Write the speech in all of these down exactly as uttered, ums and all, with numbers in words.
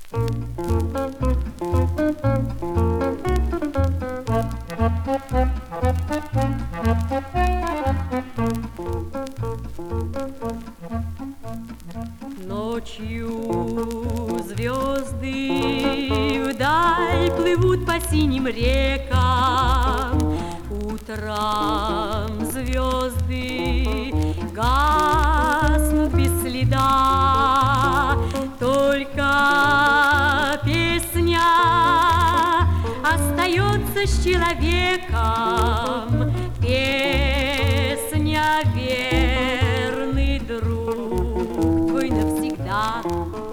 Ночью звезды вдаль плывут по синим рекам, утром звезды гаснут без следа, только песня остается с человеком, песня верный друг твой навсегда.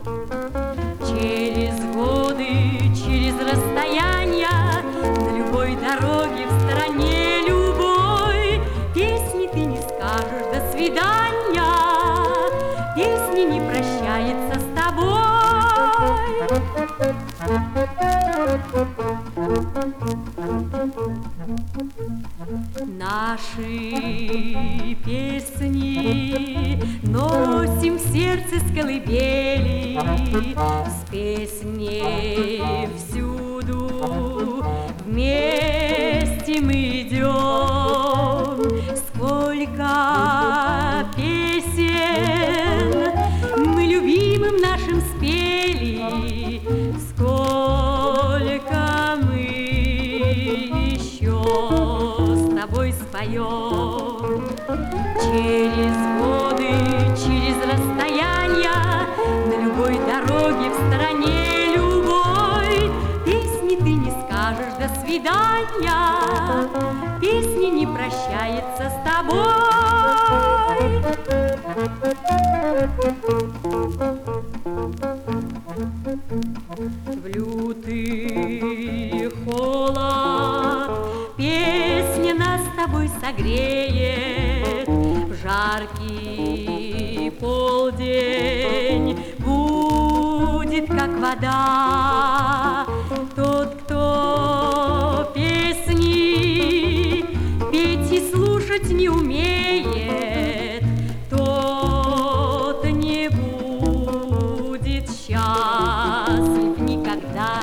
Через годы, через расстояния, на любой дороге в стране любой, песни ты не скажешь «до свидания», песни не прощается с тобой. Наши песни носим в сердце с колыбели, с песней всюду вместе мы идем. Сколько песен мы любимым нашим спели, сколько мы еще с тобой споем. Через годы, через расстояния, на любой дороге в стране любой, песни ты не скажешь «до свидания», песни не прощается с тобой. В лютый холод песня нас с тобой согреет, в жаркий полдень будет как вода. Тот, кто песни петь и слушать не умеет, тот не будет счастлив никогда.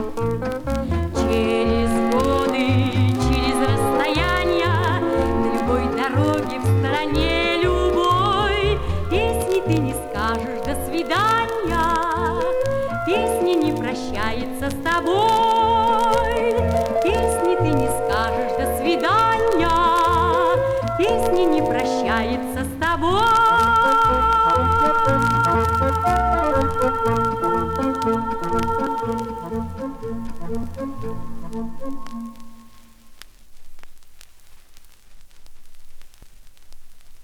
Через годы, через расстояния, на любой дороге в стране любой, песни ты не скажешь «до свидания», песни не прощается с тобой. Песни ты не скажешь «до свидания», песни не прощается с тобой.